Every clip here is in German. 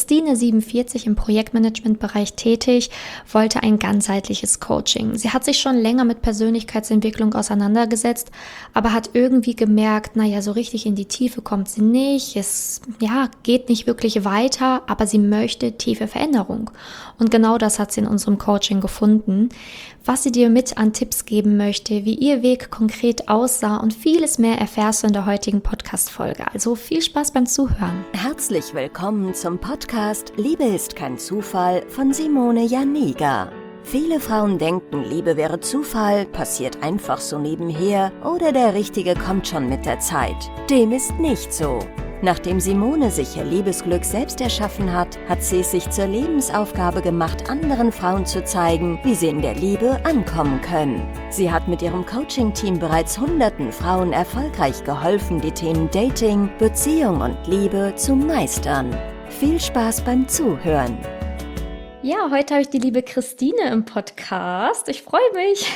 Christine, 47, im Projektmanagementbereich tätig, wollte ein ganzheitliches Coaching. Sie hat sich schon länger mit Persönlichkeitsentwicklung auseinandergesetzt, aber hat irgendwie gemerkt, naja, so richtig in die Tiefe kommt sie nicht. Es, ja, geht nicht wirklich weiter, aber sie möchte tiefe Veränderung. Und genau das hat sie in unserem Coaching gefunden. Was sie dir mit an Tipps geben möchte, wie ihr Weg konkret aussah und vieles mehr erfährst du in der heutigen Podcast-Folge. Also viel Spaß beim Zuhören. Herzlich willkommen zum Podcast Liebe ist kein Zufall von Simone Janiga. Viele Frauen denken, Liebe wäre Zufall, passiert einfach so nebenher oder der Richtige kommt schon mit der Zeit. Dem ist nicht so. Nachdem Simone sich ihr Liebesglück selbst erschaffen hat, hat sie es sich zur Lebensaufgabe gemacht, anderen Frauen zu zeigen, wie sie in der Liebe ankommen können. Sie hat mit ihrem Coaching-Team bereits hunderten Frauen erfolgreich geholfen, die Themen Dating, Beziehung und Liebe zu meistern. Viel Spaß beim Zuhören. Ja, heute habe ich die liebe Christine im Podcast. Ich freue mich.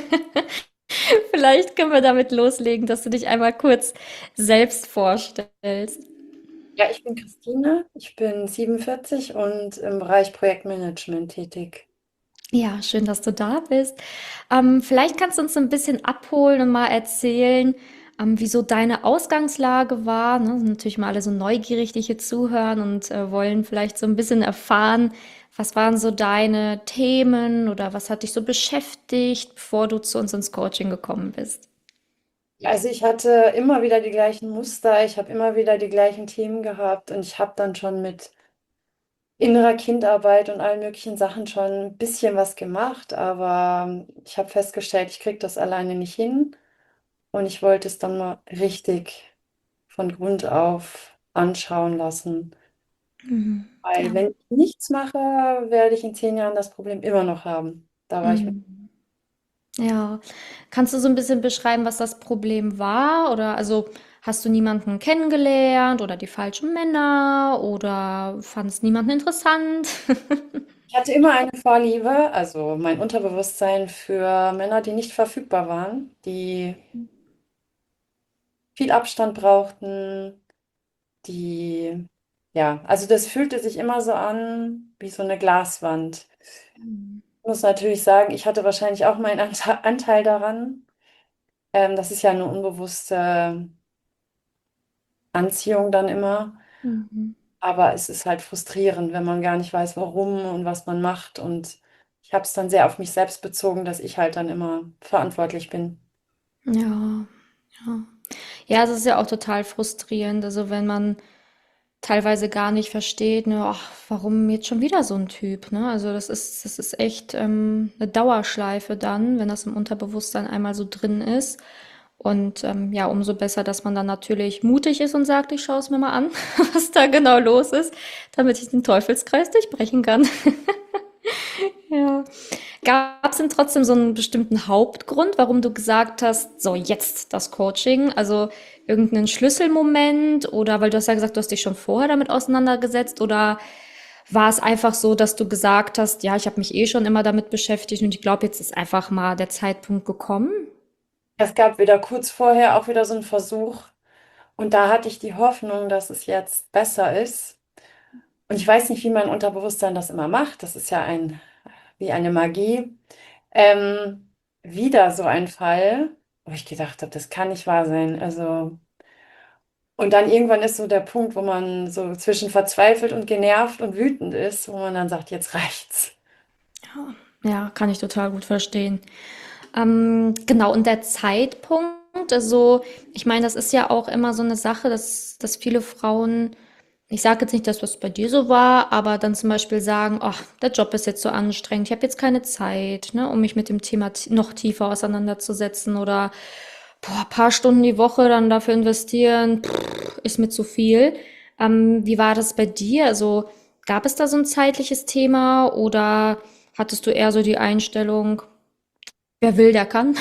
Vielleicht können wir damit loslegen, dass du dich einmal kurz selbst vorstellst. Ja, ich bin Christine, ich bin 47 und im Bereich Projektmanagement tätig. Ja, schön, dass du da bist. Vielleicht kannst du uns so ein bisschen abholen und mal erzählen, wieso deine Ausgangslage war. Ne? Sind natürlich mal alle so neugierig, die hier zuhören und wollen vielleicht so ein bisschen erfahren, was waren so deine Themen oder was hat dich so beschäftigt, bevor du zu uns ins Coaching gekommen bist? Also ich hatte immer wieder die gleichen Muster, ich habe immer wieder die gleichen Themen gehabt und ich habe dann schon mit innerer Kindarbeit und allen möglichen Sachen schon ein bisschen was gemacht, aber ich habe festgestellt, ich kriege das alleine nicht hin und ich wollte es dann mal richtig von Grund auf anschauen lassen. Mhm. Weil Ja. wenn ich nichts mache, werde ich in 10 Jahren das Problem immer noch haben. Da war ich mir. Mhm. Ja. Kannst du so ein bisschen beschreiben, was das Problem war? Oder also hast du niemanden kennengelernt oder die falschen Männer oder fandest niemanden interessant? Ich hatte immer eine Vorliebe, also mein Unterbewusstsein für Männer, die nicht verfügbar waren, die viel Abstand brauchten, die, ja, also das fühlte sich immer so an wie so eine Glaswand. Mhm. Ich muss natürlich sagen, ich hatte wahrscheinlich auch meinen Anteil daran. Das ist ja eine unbewusste Anziehung dann immer. Mhm. Aber es ist halt frustrierend, wenn man gar nicht weiß, warum und was man macht. Und ich habe es dann sehr auf mich selbst bezogen, dass ich halt dann immer verantwortlich bin. Ja, ja. Ja, es ist ja auch total frustrierend, also wenn man teilweise gar nicht versteht, ne, ach, warum jetzt schon wieder so ein Typ, ne? Also das ist echt 'ne Dauerschleife dann, wenn das im Unterbewusstsein einmal so drin ist. Und ja, umso besser, dass man dann natürlich mutig ist und sagt, ich schaue es mir mal an, was da genau los ist, damit ich den Teufelskreis durchbrechen kann. Ja. Gab es denn trotzdem so einen bestimmten Hauptgrund, warum du gesagt hast, so jetzt das Coaching? Also irgendeinen Schlüsselmoment oder weil du hast ja gesagt, du hast dich schon vorher damit auseinandergesetzt oder war es einfach so, dass du gesagt hast, ja, ich habe mich eh schon immer damit beschäftigt und ich glaube, jetzt ist einfach mal der Zeitpunkt gekommen? Es gab wieder kurz vorher auch wieder so einen Versuch. Und da hatte ich die Hoffnung, dass es jetzt besser ist. Und ich weiß nicht, wie mein Unterbewusstsein das immer macht. Das ist ja wie eine Magie. Ähm, Wieder so ein Fall, wo ich gedacht habe, das kann nicht wahr sein. Also, und dann irgendwann ist so der Punkt, wo man so zwischen verzweifelt und genervt und wütend ist, wo man dann sagt, jetzt reicht's. Ja, kann ich total gut verstehen. Genau, und der Zeitpunkt, also ich meine, das ist ja auch immer so eine Sache, dass viele Frauen, ich sage jetzt nicht, dass das bei dir so war, aber dann zum Beispiel sagen, ach, der Job ist jetzt so anstrengend, ich habe jetzt keine Zeit, ne, um mich mit dem Thema noch tiefer auseinanderzusetzen oder boah, paar Stunden die Woche dann dafür investieren, ist mir zu viel. Wie war das bei dir? Also gab es da so ein zeitliches Thema oder hattest du eher so die Einstellung, wer will, der kann?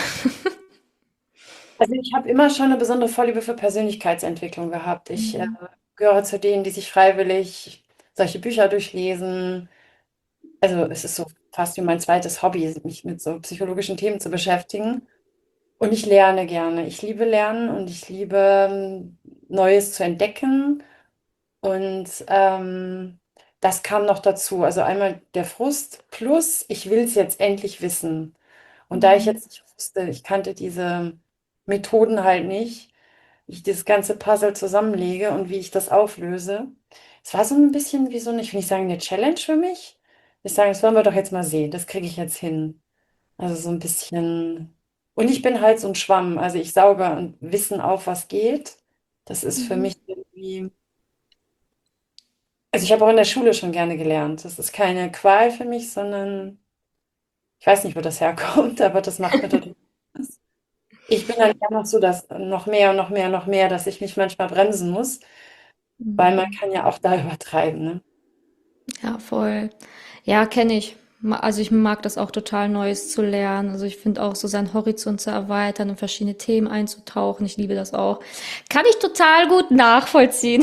Also ich habe immer schon eine besondere Vorliebe für Persönlichkeitsentwicklung gehabt. Ich Mhm. gehöre zu denen, die sich freiwillig solche Bücher durchlesen. Also es ist so fast wie mein zweites Hobby, mich mit so psychologischen Themen zu beschäftigen. Und ich lerne gerne. Ich liebe Lernen und ich liebe Neues zu entdecken. Und das kam noch dazu. Also einmal der Frust plus, ich will es jetzt endlich wissen. Und da ich Mhm. jetzt nicht wusste, ich kannte diese Methoden halt nicht, wie ich dieses ganze Puzzle zusammenlege und wie ich das auflöse. Es war so ein bisschen wie so eine, ich will nicht sagen eine Challenge für mich. Ich sage, das wollen wir doch jetzt mal sehen, das kriege ich jetzt hin. Also so ein bisschen. Und ich bin halt so ein Schwamm, also ich sauge und Wissen auf, was geht. Das ist für Mhm. mich irgendwie. Also ich habe auch in der Schule schon gerne gelernt. Das ist keine Qual für mich, sondern ich weiß nicht, wo das herkommt, aber das macht mir total Spaß. Ich bin dann eher noch so, dass noch mehr und noch mehr, noch mehr, dass ich mich manchmal bremsen muss, weil man Mhm. kann ja auch da übertreiben, ne? Ja, voll. Ja, kenne ich. Also ich mag das auch total, Neues zu lernen. Also ich finde auch so seinen Horizont zu erweitern und verschiedene Themen einzutauchen. Ich liebe das auch. Kann ich total gut nachvollziehen.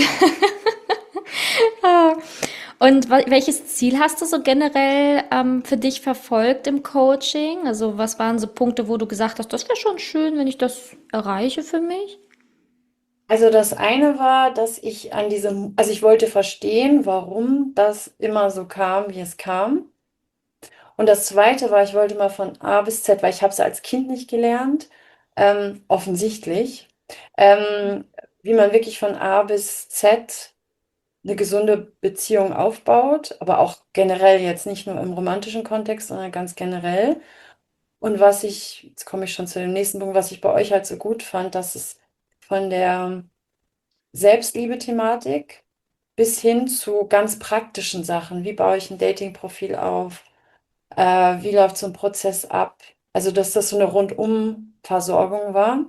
Ah. Und welches Ziel hast du so generell für dich verfolgt im Coaching? Also was waren so Punkte, wo du gesagt hast, das wäre schon schön, wenn ich das erreiche für mich? Also das eine war, dass ich an diesem, also ich wollte verstehen, warum das immer so kam, wie es kam. Und das zweite war, ich wollte mal von A bis Z, weil ich habe es als Kind nicht gelernt, offensichtlich, ähm, wie man wirklich von A bis Z eine gesunde Beziehung aufbaut, aber auch generell jetzt nicht nur im romantischen Kontext, sondern ganz generell. Und was ich, jetzt komme ich schon zu dem nächsten Punkt, was ich bei euch halt so gut fand, dass es von der Selbstliebe-Thematik bis hin zu ganz praktischen Sachen, wie baue ich ein Dating-Profil auf, wie läuft so ein Prozess ab, also dass das so eine Rundum-Versorgung war.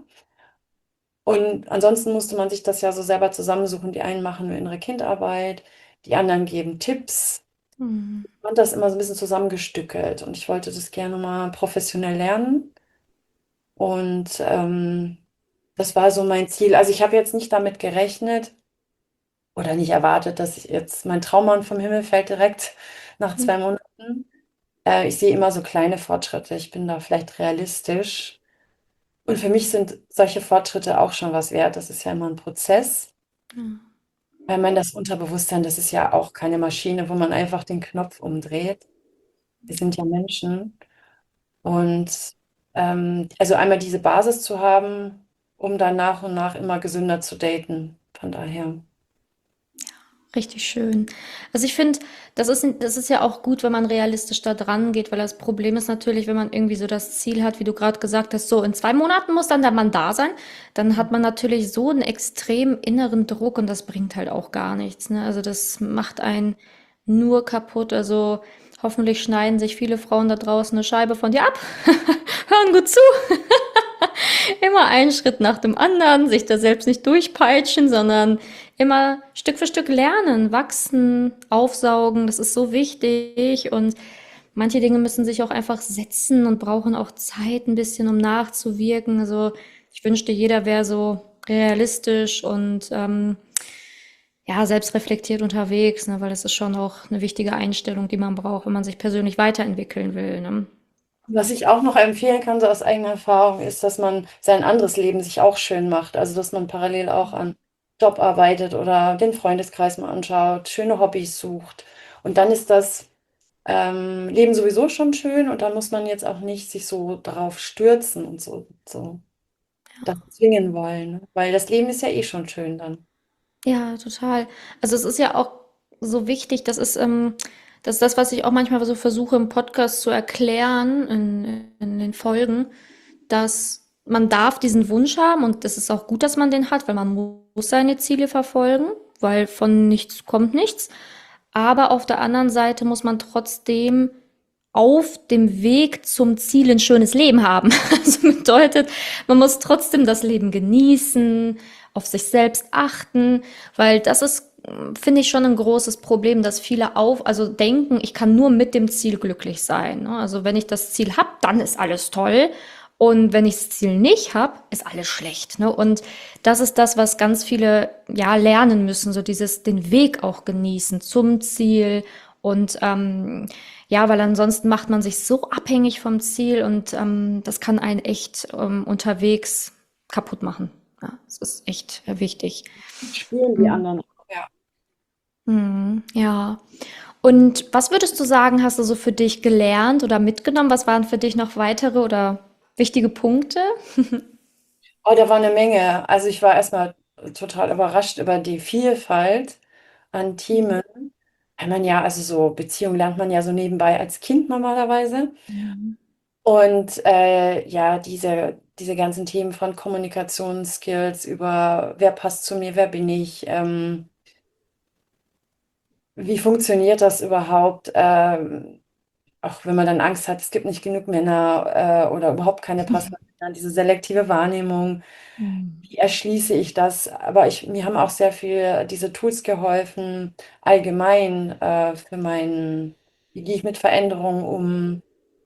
Und ansonsten musste man sich das ja so selber zusammensuchen. Die einen machen nur innere Kindarbeit, die anderen geben Tipps. Hm. Ich fand das immer so ein bisschen zusammengestückelt und ich wollte das gerne mal professionell lernen. Und das war so mein Ziel. Also ich habe jetzt nicht damit gerechnet oder nicht erwartet, dass ich jetzt mein Traummann vom Himmel fällt direkt nach 2 Monaten. Ich sehe immer so kleine Fortschritte. Ich bin da vielleicht realistisch. Und für mich sind solche Fortschritte auch schon was wert. Das ist ja immer ein Prozess. Weil man das Unterbewusstsein, das ist ja auch keine Maschine, wo man einfach den Knopf umdreht. Wir sind ja Menschen. Und also einmal diese Basis zu haben, um dann nach und nach immer gesünder zu daten. Von daher. Richtig schön. Also ich finde, das ist ja auch gut, wenn man realistisch da dran geht, weil das Problem ist natürlich, wenn man irgendwie so das Ziel hat, wie du gerade gesagt hast, so in 2 Monaten muss dann der Mann da sein, dann hat man natürlich so einen extremen inneren Druck und das bringt halt auch gar nichts, ne? Also das macht einen nur kaputt. Also hoffentlich schneiden sich viele Frauen da draußen eine Scheibe von dir ab, hören gut zu. Immer einen Schritt nach dem anderen, sich da selbst nicht durchpeitschen, sondern immer Stück für Stück lernen, wachsen, aufsaugen. Das ist so wichtig. Und manche Dinge müssen sich auch einfach setzen und brauchen auch Zeit ein bisschen, um nachzuwirken. Also ich wünschte, jeder wäre so realistisch und ja, selbstreflektiert unterwegs, ne, weil das ist schon auch eine wichtige Einstellung, die man braucht, wenn man sich persönlich weiterentwickeln will. Ne? Was ich auch noch empfehlen kann, so aus eigener Erfahrung, ist, dass man sein anderes Leben sich auch schön macht. Also, dass man parallel auch an Job arbeitet oder den Freundeskreis mal anschaut, schöne Hobbys sucht. Und dann ist das Leben sowieso schon schön und dann muss man jetzt auch nicht sich so darauf stürzen und so das zwingen wollen, ne? Weil das Leben ist ja eh schon schön dann. Ja, total. Also es ist ja auch so wichtig, das ist das, was ich auch manchmal so versuche im Podcast zu erklären, in den Folgen, dass man darf diesen Wunsch haben und das ist auch gut, dass man den hat, weil man muss seine Ziele verfolgen, weil von nichts kommt nichts. Aber auf der anderen Seite muss man trotzdem auf dem Weg zum Ziel ein schönes Leben haben. Also bedeutet, man muss trotzdem das Leben genießen, auf sich selbst achten, weil das ist, finde ich, schon ein großes Problem, dass viele also denken, ich kann nur mit dem Ziel glücklich sein. Ne? Also wenn ich das Ziel habe, dann ist alles toll. Und wenn ich das Ziel nicht habe, ist alles schlecht. Ne? Und das ist das, was ganz viele ja lernen müssen, so den Weg auch genießen zum Ziel und ja, weil ansonsten macht man sich so abhängig vom Ziel und das kann einen echt unterwegs kaputt machen. Ja, das ist echt wichtig. Spüren die anderen auch. Ja. Mhm, ja. Und was würdest du sagen, hast du so für dich gelernt oder mitgenommen? Was waren für dich noch weitere oder wichtige Punkte? Oh, da war eine Menge. Also ich war erstmal total überrascht über die Vielfalt an Themen. Weil man ja, also so Beziehungen lernt man ja so nebenbei als Kind normalerweise. Mhm. Und ja, diese ganzen Themen von Kommunikationsskills über wer passt zu mir, wer bin ich, wie funktioniert das überhaupt, auch wenn man dann Angst hat, es gibt nicht genug Männer oder überhaupt keine passenden Männer, diese selektive Wahrnehmung, Mhm. wie erschließe ich das? Aber mir haben auch sehr viel diese Tools geholfen, allgemein für wie gehe ich mit Veränderungen um?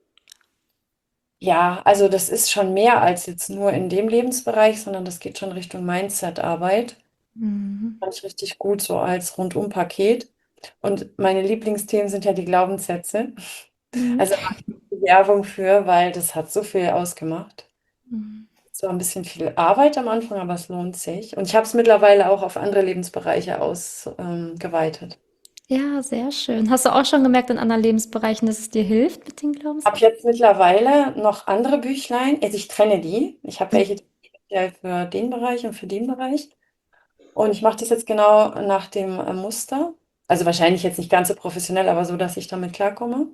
Ja, also das ist schon mehr als jetzt nur in dem Lebensbereich, sondern das geht schon Richtung Mindset-Arbeit. Mhm. Fand ich richtig gut, so als Rundum-Paket. Und meine Lieblingsthemen sind ja die Glaubenssätze. Mhm. Also Werbung für, weil das hat so viel ausgemacht. Mhm. Es war ein bisschen viel Arbeit am Anfang, aber es lohnt sich. Und ich habe es mittlerweile auch auf andere Lebensbereiche ausgeweitet. Ja, sehr schön. Hast du auch schon gemerkt in anderen Lebensbereichen, dass es dir hilft mit den Habe Glaubenssätzen? jetzt mittlerweile noch andere Büchlein. Also ich trenne die. Ich habe welche speziell für den Bereich und für den Bereich. Und ich mache das jetzt genau nach dem Muster. Also wahrscheinlich jetzt nicht ganz so professionell, aber so, dass ich damit klarkomme.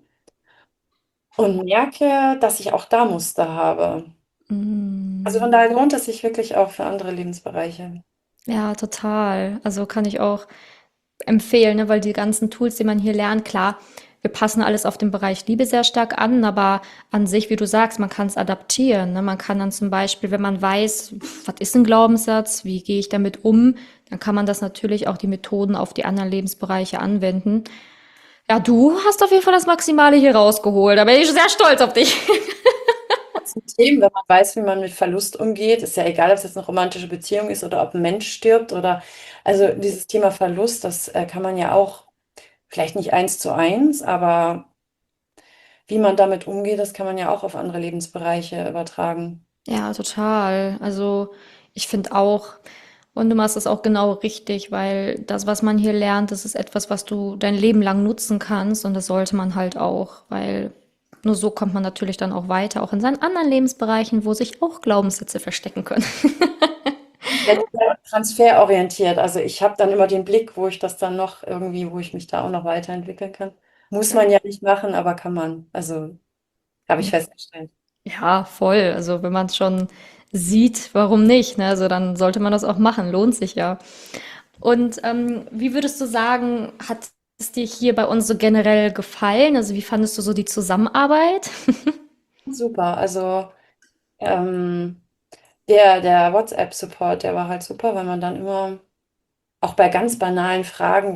Und merke, dass ich auch da Muster habe. Also von Mhm. daher lohnt es sich wirklich auch für andere Lebensbereiche. Ja, total. Also kann ich auch empfehlen, ne, weil die ganzen Tools, die man hier lernt, klar, wir passen alles auf den Bereich Liebe sehr stark an, aber an sich, wie du sagst, man kann es adaptieren. Ne? Man kann dann zum Beispiel, wenn man weiß, was ist ein Glaubenssatz, wie gehe ich damit um, dann kann man das natürlich auch die Methoden auf die anderen Lebensbereiche anwenden. Ja, du hast auf jeden Fall das Maximale hier rausgeholt. Da bin ich sehr stolz auf dich. Zum Themen, wenn man weiß, wie man mit Verlust umgeht, ist ja egal, ob es jetzt eine romantische Beziehung ist oder ob ein Mensch stirbt oder also dieses Thema Verlust, das kann man ja auch vielleicht nicht eins zu eins, aber wie man damit umgeht, das kann man ja auch auf andere Lebensbereiche übertragen. Ja, total. Also ich finde auch, und du machst es auch genau richtig, weil das, was man hier lernt, das ist etwas, was du dein Leben lang nutzen kannst und das sollte man halt auch, weil nur so kommt man natürlich dann auch weiter, auch in seinen anderen Lebensbereichen, wo sich auch Glaubenssätze verstecken können. Ja, sehr transferorientiert. Also ich habe dann immer den Blick, wo ich das dann noch irgendwie, wo ich mich da auch noch weiterentwickeln kann. Muss man ja nicht machen, aber kann man. Also habe ich festgestellt. Ja, voll. Also wenn man es schon sieht, warum nicht? Ne? Also dann sollte man das auch machen, lohnt sich ja. Und wie würdest du sagen, hat es dir hier bei uns so generell gefallen? Also wie fandest du so die Zusammenarbeit? Super. Also ähm, der WhatsApp-Support, der war halt super, weil man dann immer, auch bei ganz banalen Fragen,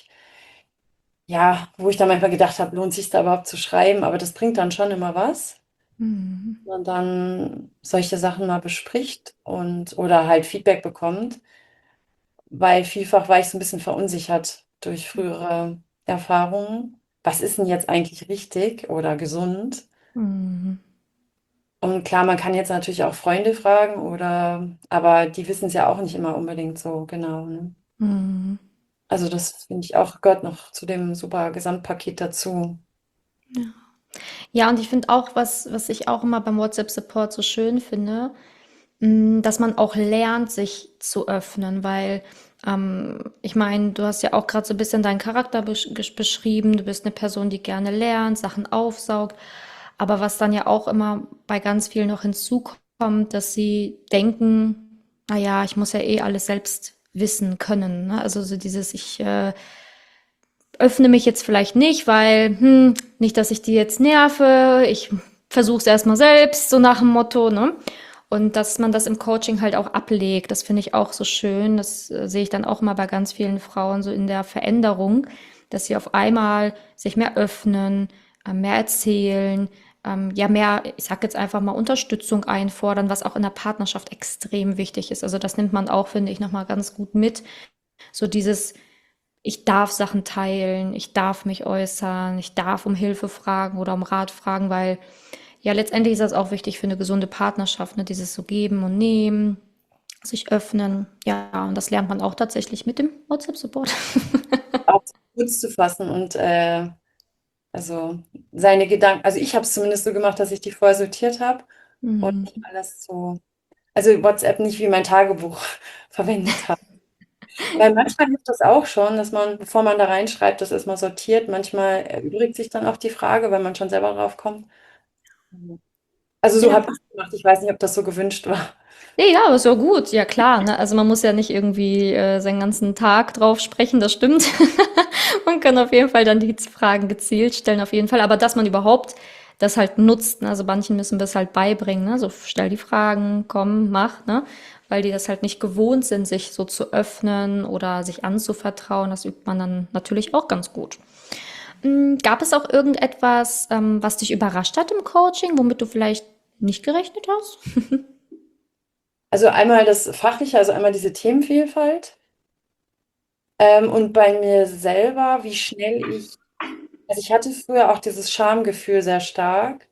wo ich dann manchmal gedacht habe, lohnt sich da überhaupt zu schreiben, aber das bringt dann schon immer was. Mhm. Wenn man dann solche Sachen mal bespricht und oder halt Feedback bekommt, weil vielfach war ich so ein bisschen verunsichert durch frühere Erfahrungen. Was ist denn jetzt eigentlich richtig oder gesund? Mhm. Und klar, man kann jetzt natürlich auch Freunde fragen aber die wissen es ja auch nicht immer unbedingt so genau, ne? Mhm. Also das finde ich auch, gehört noch zu dem super Gesamtpaket dazu. Ja, und ich finde auch, was ich auch immer beim WhatsApp-Support so schön finde, dass man auch lernt, sich zu öffnen, weil ich meine, du hast ja auch gerade so ein bisschen deinen Charakter beschrieben. Du bist eine Person, die gerne lernt, Sachen aufsaugt. Aber was dann ja auch immer bei ganz vielen noch hinzukommt, dass sie denken, naja, ich muss ja eh alles selbst wissen können. Ne? Also so dieses, ich öffne mich jetzt vielleicht nicht, weil, nicht, dass ich die jetzt nerve, ich versuche es erstmal selbst, so nach dem Motto, ne? Und dass man das im Coaching halt auch ablegt, das finde ich auch so schön. Das sehe ich dann auch mal bei ganz vielen Frauen so in der Veränderung, dass sie auf einmal sich mehr öffnen, mehr erzählen, ja mehr, ich sag jetzt einfach mal Unterstützung einfordern, was auch in der Partnerschaft extrem wichtig ist. Also das nimmt man auch, finde ich, nochmal ganz gut mit. So dieses, ich darf Sachen teilen, ich darf mich äußern, ich darf um Hilfe fragen oder um Rat fragen, weil ja letztendlich ist das auch wichtig für eine gesunde Partnerschaft, ne? Dieses so geben und nehmen, sich öffnen. Ja, und das lernt man auch tatsächlich mit dem WhatsApp-Support. auch kurz zu fassen und also seine Gedanken, also ich habe es zumindest so gemacht, dass ich die vorher sortiert habe und Mhm. nicht alles so, also WhatsApp nicht wie mein Tagebuch verwendet habe. Weil manchmal hilft das auch schon, dass man, bevor man da reinschreibt, das erstmal sortiert. Manchmal erübrigt sich dann auch die Frage, weil man schon selber drauf kommt. Also so Ja. habe ich es gemacht. Ich weiß nicht, ob das so gewünscht war. Ja, ja, aber ist ja gut, ja klar, ne? Also man muss ja nicht irgendwie seinen ganzen Tag drauf sprechen, das stimmt. Man kann auf jeden Fall dann die Fragen gezielt stellen, auf jeden Fall. Aber dass man überhaupt das halt nutzt, ne? Also manchen müssen wir es halt beibringen, ne? So stell die Fragen, komm, mach, ne? Weil die das halt nicht gewohnt sind, sich so zu öffnen oder sich anzuvertrauen. Das übt man dann natürlich auch ganz gut. Gab es auch irgendetwas, was dich überrascht hat im Coaching, womit du vielleicht nicht gerechnet hast? Also einmal das Fachliche, also einmal diese Themenvielfalt. Und bei mir selber, wie schnell ich, also ich hatte früher auch dieses Schamgefühl sehr stark.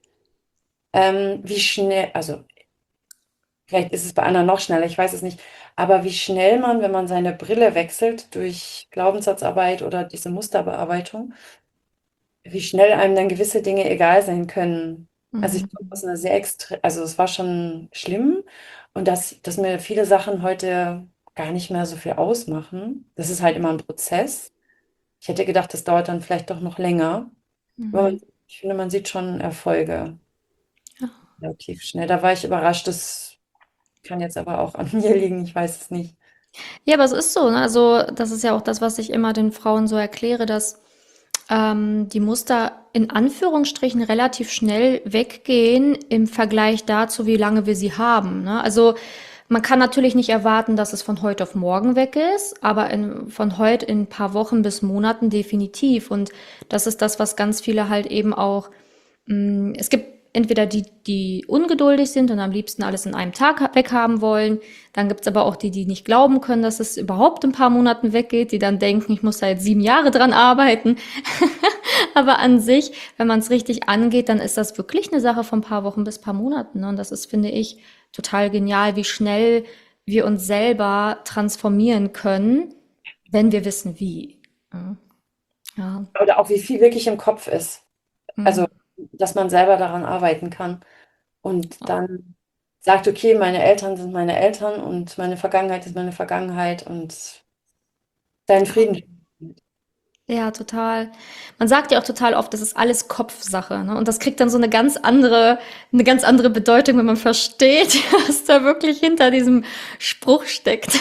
Wie schnell, also vielleicht ist es bei anderen noch schneller, ich weiß es nicht, aber wie schnell man, wenn man seine Brille wechselt durch Glaubenssatzarbeit oder diese Musterbearbeitung, wie schnell einem dann gewisse Dinge egal sein können. Also ich komme Mhm. aus einer sehr extrem, also es war schon schlimm und dass mir viele Sachen heute gar nicht mehr so viel ausmachen. Das ist halt immer ein Prozess. Ich hätte gedacht, das dauert dann vielleicht doch noch länger. Aber Mhm. ich finde, man sieht schon Erfolge Ja. relativ schnell. Da war ich überrascht. Das kann jetzt aber auch an mir liegen. Ich weiß es nicht. Ja, aber es ist so, ne? Also, das ist ja auch das, was ich immer den Frauen so erkläre, dass die Muster in Anführungsstrichen relativ schnell weggehen im Vergleich dazu, wie lange wir sie haben. Ne? Also man kann natürlich nicht erwarten, dass es von heute auf morgen weg ist, aber von heute in ein paar Wochen bis Monaten definitiv. Und das ist das, was ganz viele halt eben auch es gibt entweder die, die ungeduldig sind und am liebsten alles in einem Tag weghaben wollen. Dann gibt's aber auch die, die nicht glauben können, dass es überhaupt in ein paar Monaten weggeht, die dann denken, ich muss da jetzt 7 Jahre dran arbeiten. Aber an sich, wenn man es richtig angeht, dann ist das wirklich eine Sache von ein paar Wochen bis ein paar Monaten. Ne? Und das ist, finde ich, total genial, wie schnell wir uns selber transformieren können, wenn wir wissen, wie. Ja. Ja. Oder auch wie viel wirklich im Kopf ist. Mhm. Also, dass man selber daran arbeiten kann und dann sagt, okay, meine Eltern sind meine Eltern und meine Vergangenheit ist meine Vergangenheit und deinen Frieden. Ja, total. Man sagt ja auch total oft, das ist alles Kopfsache, ne? Und das kriegt dann so eine ganz andere Bedeutung, wenn man versteht, was da wirklich hinter diesem Spruch steckt.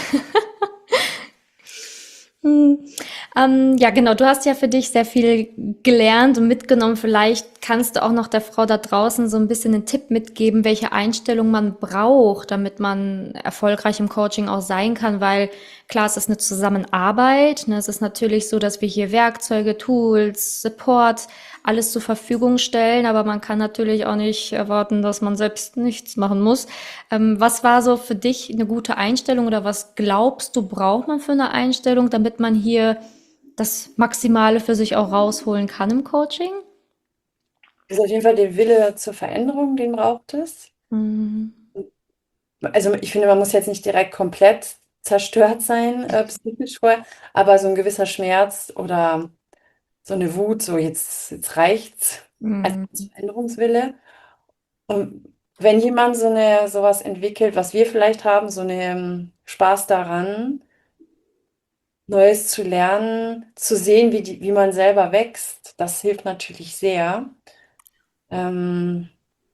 Hm. Ja, genau. Du hast ja für dich sehr viel gelernt und mitgenommen. Vielleicht kannst du auch noch der Frau da draußen so ein bisschen einen Tipp mitgeben, welche Einstellung man braucht, damit man erfolgreich im Coaching auch sein kann. Weil klar, es ist eine Zusammenarbeit. Ne? Es ist natürlich so, dass wir hier Werkzeuge, Tools, Support, alles zur Verfügung stellen. Aber man kann natürlich auch nicht erwarten, dass man selbst nichts machen muss. Was war so für dich eine gute Einstellung oder was glaubst du, braucht man für eine Einstellung, damit man hier das Maximale für sich auch rausholen kann im Coaching? Das ist auf jeden Fall der Wille zur Veränderung, den braucht es. Mhm. Also ich finde, man muss jetzt nicht direkt komplett zerstört sein, psychisch vorher, aber so ein gewisser Schmerz oder so eine Wut, so jetzt reicht's, also Mhm. Veränderungswille. Und wenn jemand sowas entwickelt, was wir vielleicht haben, so eine Spaß daran, Neues zu lernen, zu sehen, wie man selber wächst, das hilft natürlich sehr. Ähm,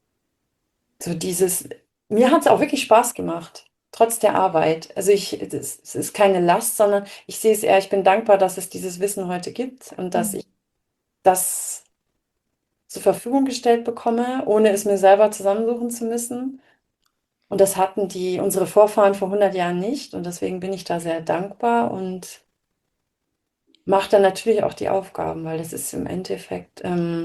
so dieses, mir hat es auch wirklich Spaß gemacht, trotz der Arbeit. Also es ist keine Last, sondern ich sehe es eher, ich bin dankbar, dass es dieses Wissen heute gibt und dass ich das zur Verfügung gestellt bekomme, ohne es mir selber zusammensuchen zu müssen. Und das hatten unsere Vorfahren vor 100 Jahren nicht. Und deswegen bin ich da sehr dankbar und mache dann natürlich auch die Aufgaben, weil das ist im Endeffekt,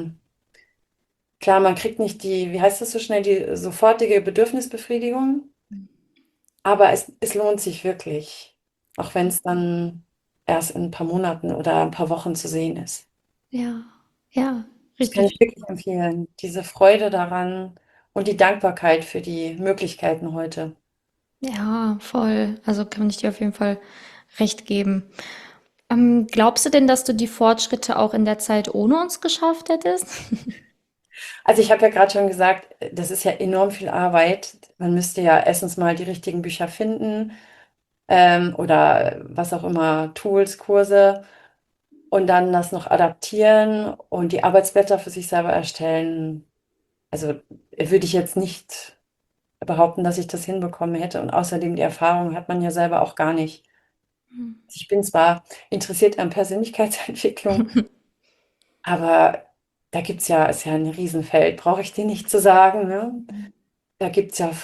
klar, man kriegt nicht wie heißt das so schnell, die sofortige Bedürfnisbefriedigung, aber es lohnt sich wirklich, auch wenn es dann erst in ein paar Monaten oder ein paar Wochen zu sehen ist. Ja, ja, Das kann richtig. ich wirklich empfehlen, diese Freude daran und die Dankbarkeit für die Möglichkeiten heute. Ja, voll. Also kann ich dir auf jeden Fall recht geben. Glaubst du denn, dass du die Fortschritte auch in der Zeit ohne uns geschafft hättest? Also ich habe ja gerade schon gesagt, das ist ja enorm viel Arbeit. Man müsste ja erstens mal die richtigen Bücher finden, oder was auch immer, Tools, Kurse und dann das noch adaptieren und die Arbeitsblätter für sich selber erstellen. Also würde ich jetzt nicht behaupten, dass ich das hinbekommen hätte. Und außerdem die Erfahrung hat man ja selber auch gar nicht. Ich bin zwar interessiert an Persönlichkeitsentwicklung, aber da gibt's ja, ist ja ein Riesenfeld, brauche ich dir nicht zu sagen, ne? Da gibt's ja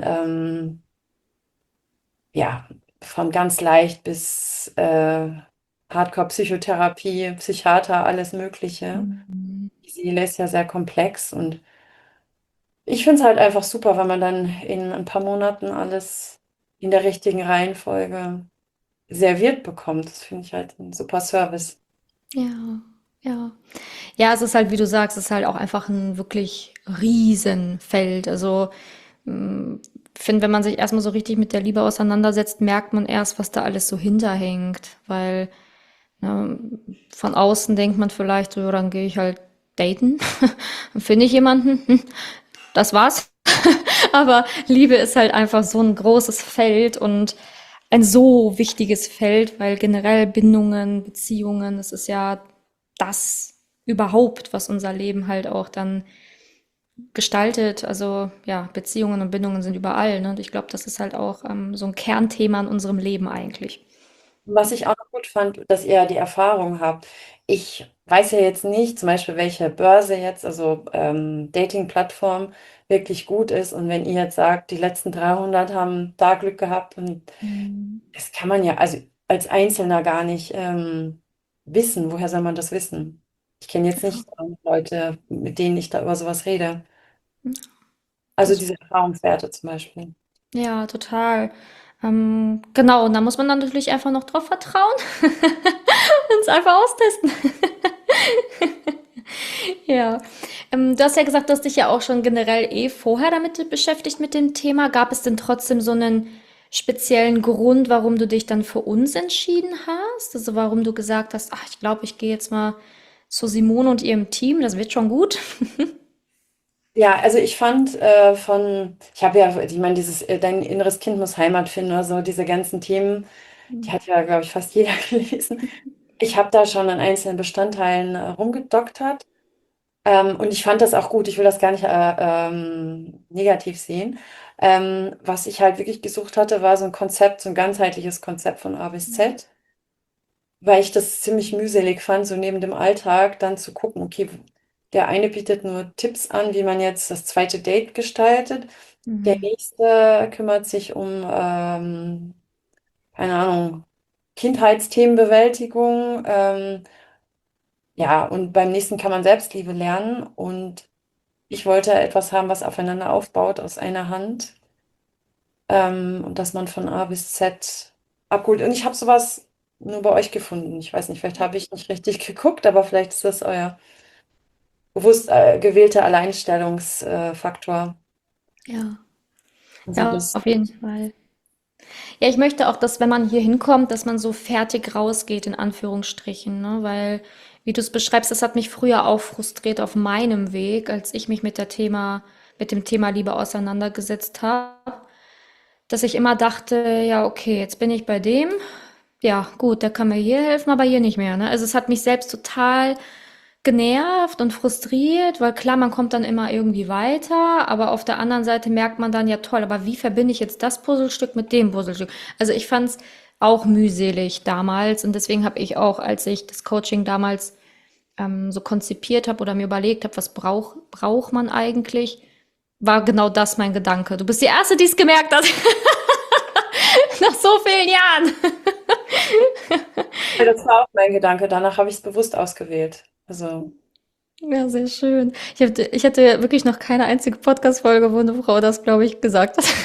ja, von ganz leicht bis Hardcore-Psychotherapie, Psychiater, alles Mögliche. Mhm. Die Seele ist ja sehr komplex und ich finde es halt einfach super, wenn man dann in ein paar Monaten alles in der richtigen Reihenfolge serviert bekommt. Das finde ich halt ein super Service. Ja, ja. Ja, es ist halt, wie du sagst, es ist halt auch einfach ein wirklich Riesenfeld. Also, ich finde, wenn man sich erstmal so richtig mit der Liebe auseinandersetzt, merkt man erst, was da alles so hinterhängt. Weil, ne, von außen denkt man vielleicht, so, ja, dann gehe ich halt daten, dann finde ich jemanden, das war's. Aber Liebe ist halt einfach so ein großes Feld und ein so wichtiges Feld, weil generell Bindungen, Beziehungen, das ist ja das überhaupt, was unser Leben halt auch dann gestaltet. Also ja, Beziehungen und Bindungen sind überall. Ne? Und ich glaube, das ist halt auch so ein Kernthema in unserem Leben eigentlich. Was ich auch noch gut fand, dass ihr die Erfahrung habt. Ich weiß ja jetzt nicht, zum Beispiel, welche Börse jetzt, also Dating-Plattform, wirklich gut ist. Und wenn ihr jetzt sagt, die letzten 300 haben da Glück gehabt, und Mhm. das kann man ja also als Einzelner gar nicht wissen. Woher soll man das wissen? Ich kenne jetzt nicht Leute, mit denen ich da über sowas rede. Also Das, diese Erfahrungswerte zum Beispiel. ja, total. Genau, und da muss man dann natürlich einfach noch drauf vertrauen und es einfach austesten. Ja, du hast ja gesagt, du hast dich ja auch schon generell vorher damit beschäftigt mit dem Thema. Gab es denn trotzdem so einen speziellen Grund, warum du dich dann für uns entschieden hast? Also warum du gesagt hast, ach, ich glaube, ich gehe jetzt mal zu Simone und ihrem Team, das wird schon gut. Ja, also ich fand ich habe ja, ich meine, dieses Dein inneres Kind muss Heimat finden oder so, diese ganzen Themen, die hat ja, glaube ich, fast jeder gelesen. Ich habe da schon an einzelnen Bestandteilen rumgedoktert. Und ich fand das auch gut. Ich will das gar nicht negativ sehen. Was ich halt wirklich gesucht hatte, war so ein Konzept, so ein ganzheitliches Konzept von A bis Z, weil ich das ziemlich mühselig fand, so neben dem Alltag dann zu gucken, okay, der eine bietet nur Tipps an, wie man jetzt das zweite Date gestaltet. Der Mhm. nächste kümmert sich um, keine Ahnung, Kindheitsthemenbewältigung. Ja, und beim nächsten kann man Selbstliebe lernen. Und ich wollte etwas haben, was aufeinander aufbaut aus einer Hand, und dass man von A bis Z abholt. Und ich habe sowas nur bei euch gefunden. Ich weiß nicht, vielleicht habe ich nicht richtig geguckt, aber vielleicht ist das euer bewusst gewählter Alleinstellungsfaktor. Ja, Also ja, das, auf jeden Fall. Ja, ich möchte auch, dass wenn man hier hinkommt, dass man so fertig rausgeht, in Anführungsstrichen, ne? Weil, wie du es beschreibst, das hat mich früher auch frustriert auf meinem Weg, als ich mich mit dem Thema Liebe auseinandergesetzt habe, dass ich immer dachte, ja, okay, jetzt bin ich bei dem. Ja, gut, der kann mir hier helfen, aber hier nicht mehr, ne? Also es hat mich selbst total genervt und frustriert, weil klar, man kommt dann immer irgendwie weiter, aber auf der anderen Seite merkt man dann, ja toll, aber wie verbinde ich jetzt das Puzzlestück mit dem Puzzlestück? Also ich fand es auch mühselig damals und deswegen habe ich auch, als ich das Coaching damals so konzipiert habe oder mir überlegt habe, was braucht man eigentlich, war genau das mein Gedanke. Du bist die Erste, die es gemerkt hat, nach so vielen Jahren. ja, das war auch mein Gedanke. Danach habe ich es bewusst ausgewählt. Also, Ja, sehr schön. Ich hatte wirklich noch keine einzige Podcast-Folge, wo eine Frau das, glaube ich, gesagt hat.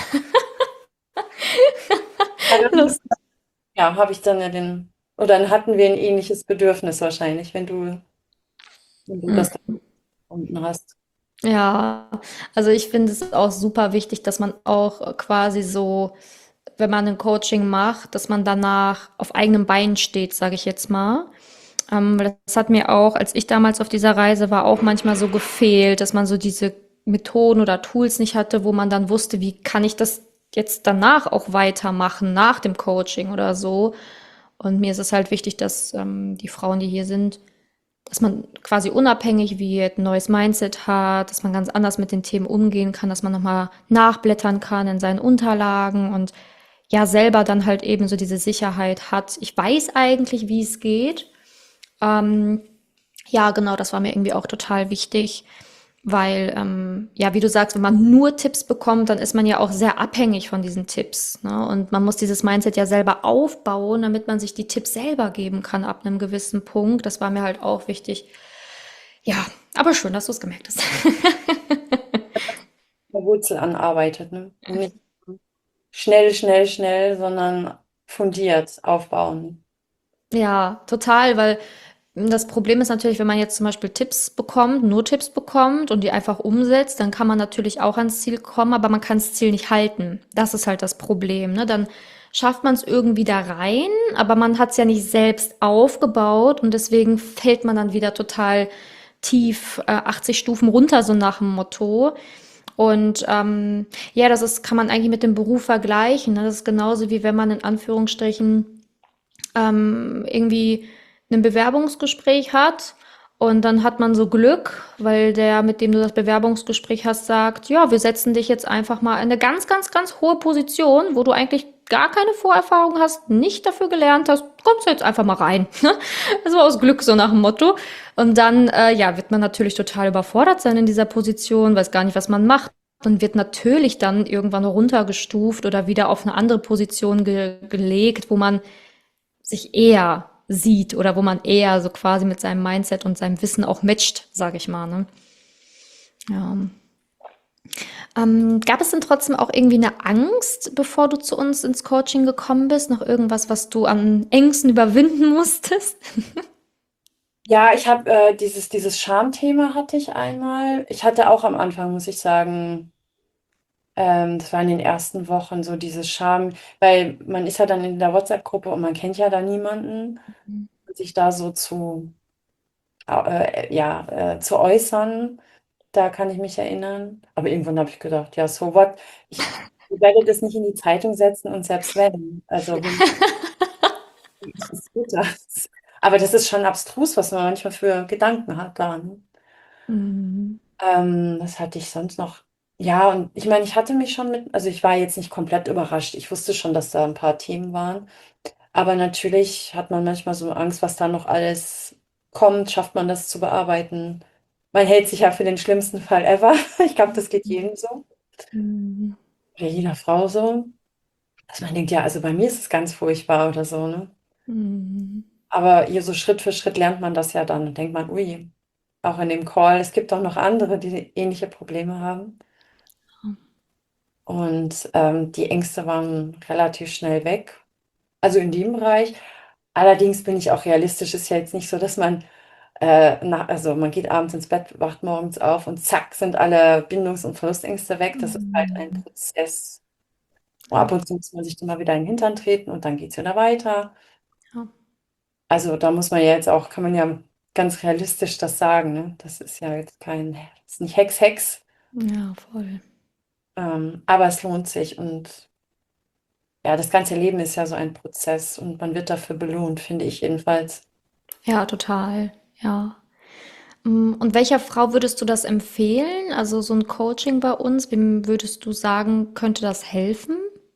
ja, dann, Lust. ja, habe ich dann ja oder dann hatten wir ein ähnliches Bedürfnis wahrscheinlich, wenn du das da unten hast. Ja, also ich finde es auch super wichtig, dass man auch quasi so wenn man ein Coaching macht, dass man danach auf eigenem Bein steht, sage ich jetzt mal. Weil das hat mir auch, als ich damals auf dieser Reise war, auch manchmal so gefehlt, dass man so diese Methoden oder Tools nicht hatte, wo man dann wusste, wie kann ich das jetzt danach auch weitermachen, nach dem Coaching oder so. Und mir ist es halt wichtig, dass die Frauen, die hier sind, dass man quasi unabhängig wird, ein neues Mindset hat, dass man ganz anders mit den Themen umgehen kann, dass man nochmal nachblättern kann in seinen Unterlagen und ja selber dann halt eben so diese Sicherheit hat. Ich weiß eigentlich, wie es geht. Ähm, ja, genau, das war mir irgendwie auch total wichtig, weil, ja, wie du sagst, wenn man nur Tipps bekommt, dann ist man ja auch sehr abhängig von diesen Tipps, ne? Und man muss dieses Mindset ja selber aufbauen, damit man sich die Tipps selber geben kann ab einem gewissen Punkt. Das war mir halt auch wichtig. Ja, aber schön, dass du es gemerkt hast. Der Wurzel anarbeitet, ne? Und nicht schnell, schnell, schnell, sondern fundiert aufbauen. Ja, total, weil das Problem ist natürlich, wenn man jetzt zum Beispiel Tipps bekommt, nur Tipps bekommt und die einfach umsetzt, dann kann man natürlich auch ans Ziel kommen, aber man kann das Ziel nicht halten. Das ist halt das Problem, ne? Dann schafft man es irgendwie da rein, aber man hat es ja nicht selbst aufgebaut und deswegen fällt man dann wieder total tief, 80 Stufen runter, so nach dem Motto. Und ja, das ist, kann man eigentlich mit dem Beruf vergleichen. Ne? Das ist genauso wie wenn man in Anführungsstrichen irgendwie ein Bewerbungsgespräch hat und dann hat man so Glück, weil der, mit dem du das Bewerbungsgespräch hast, sagt, ja, wir setzen dich jetzt einfach mal in eine ganz, ganz, ganz hohe Position, wo du eigentlich gar keine Vorerfahrung hast, nicht dafür gelernt hast, kommst du jetzt einfach mal rein. Also aus Glück, so nach dem Motto. Und dann, ja, wird man natürlich total überfordert sein in dieser Position, weiß gar nicht, was man macht. Und wird natürlich dann irgendwann runtergestuft oder wieder auf eine andere Position gelegt, wo man sich eher sieht oder wo man eher so quasi mit seinem Mindset und seinem Wissen auch matcht, sage ich mal. Ne? Ja. Gab es denn trotzdem auch irgendwie eine Angst, bevor du zu uns ins Coaching gekommen bist? Noch irgendwas, was du an Ängsten überwinden musstest? Ja, ich habe dieses Schamthema hatte ich einmal. Ich hatte auch am Anfang, muss ich sagen, das war in den ersten Wochen so dieses Scham, weil man ist ja dann in der WhatsApp-Gruppe und man kennt ja da niemanden, sich da so zu äußern. Da kann ich mich erinnern. Aber irgendwann habe ich gedacht, ja, so what? Ich werde das nicht in die Zeitung setzen und selbst wenn. Also, wie interessiert das? Aber das ist schon abstrus, was man manchmal für Gedanken hat da. Ne? Mhm. Was hatte ich sonst noch? Ja, und ich meine, ich hatte mich schon also ich war jetzt nicht komplett überrascht. Ich wusste schon, dass da ein paar Themen waren. Aber natürlich hat man manchmal so Angst, was da noch alles kommt. Schafft man das zu bearbeiten? Man hält sich ja für den schlimmsten Fall ever. Ich glaube, das geht jedem so. Mhm. Oder jeder Frau so. Dass man denkt, ja, also bei mir ist es ganz furchtbar oder so, ne? Mhm. Aber hier so Schritt für Schritt lernt man das ja dann und denkt man, ui, auch in dem Call, es gibt auch noch andere, die ähnliche Probleme haben. Und die Ängste waren relativ schnell weg. Also in dem Bereich. Allerdings bin ich auch realistisch. Ist ja jetzt nicht so, dass man, also man geht abends ins Bett, wacht morgens auf und zack, sind alle Bindungs- und Verlustängste weg. Das ist halt ein Mhm. Prozess. Und Ja. ab und zu muss man sich dann mal wieder in den Hintern treten und dann geht es wieder weiter. Ja. Also da muss man ja jetzt auch, kann man ja ganz realistisch das sagen, ne? Das ist ja jetzt das ist nicht Hex, Hex, Ja, voll. aber es lohnt sich und ja, das ganze Leben ist ja so ein Prozess und man wird dafür belohnt, finde ich jedenfalls. Ja, total. Ja. Und welcher Frau würdest du das empfehlen? Also so ein Coaching bei uns, wem würdest du sagen, könnte das helfen?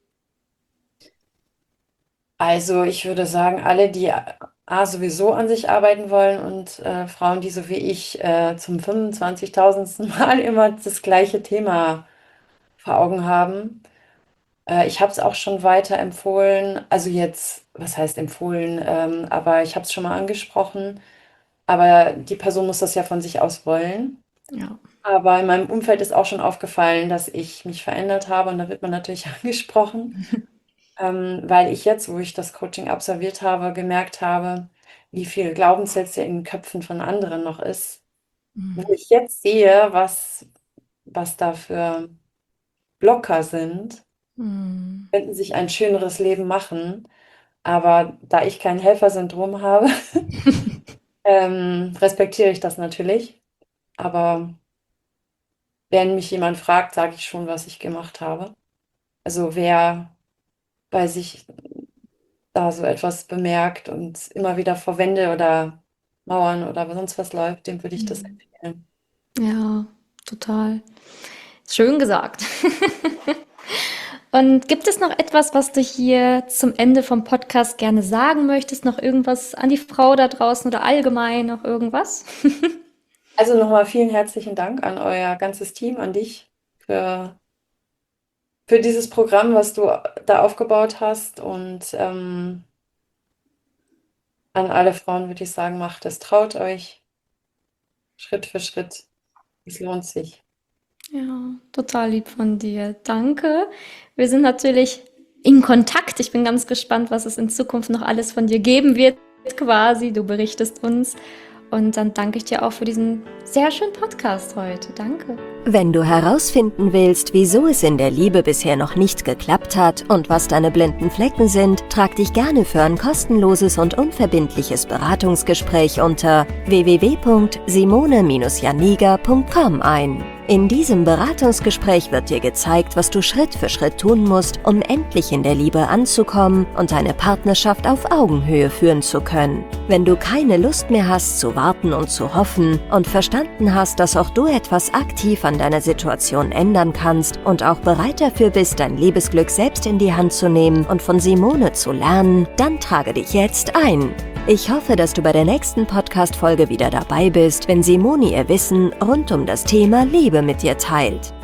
Also ich würde sagen, alle, die sowieso an sich arbeiten wollen und Frauen, die so wie ich zum 25.000. Mal immer das gleiche Thema vor Augen haben. Ich habe es auch schon weiter empfohlen, also jetzt, was heißt empfohlen, aber ich habe es schon mal angesprochen, aber die Person muss das ja von sich aus wollen. Ja. Aber in meinem Umfeld ist auch schon aufgefallen, dass ich mich verändert habe und da wird man natürlich angesprochen. Weil ich jetzt, wo ich das Coaching absolviert habe, gemerkt habe, wie viel Glaubenssätze in den Köpfen von anderen noch ist. Wo ich jetzt sehe, was da für Blocker sind. Hm. könnten sich ein schöneres Leben machen. Aber da ich kein Helfersyndrom habe, respektiere ich das natürlich. Aber wenn mich jemand fragt, sage ich schon, was ich gemacht habe. Also wer bei sich da so etwas bemerkt und immer wieder vor Wände oder Mauern oder sonst was läuft, dem würde ich das Hm. empfehlen. Ja, total. Schön gesagt. Und gibt es noch etwas, was du hier zum Ende vom Podcast gerne sagen möchtest? Noch irgendwas an die Frau da draußen oder allgemein noch irgendwas? Also nochmal vielen herzlichen Dank an euer ganzes Team, an dich für dieses Programm, was du da aufgebaut hast. Und an alle Frauen würde ich sagen, macht es, traut euch Schritt für Schritt. Es lohnt sich. Ja, total lieb von dir. Danke. Wir sind natürlich in Kontakt. Ich bin ganz gespannt, was es in Zukunft noch alles von dir geben wird, quasi. Du berichtest uns. Und dann danke ich dir auch für diesen sehr schönen Podcast heute. Danke. Wenn du herausfinden willst, wieso es in der Liebe bisher noch nicht geklappt hat und was deine blinden Flecken sind, trag dich gerne für ein kostenloses und unverbindliches Beratungsgespräch unter www.simone-janiga.com ein. In diesem Beratungsgespräch wird dir gezeigt, was du Schritt für Schritt tun musst, um endlich in der Liebe anzukommen und deine Partnerschaft auf Augenhöhe führen zu können. Wenn du keine Lust mehr hast zu warten und zu hoffen und verstanden hast, dass auch du etwas aktiv an deiner Situation ändern kannst und auch bereit dafür bist, dein Liebesglück selbst in die Hand zu nehmen und von Simone zu lernen, dann trage dich jetzt ein. Ich hoffe, dass du bei der nächsten Podcast-Folge wieder dabei bist, wenn Simone ihr Wissen rund um das Thema Liebe mit dir teilt.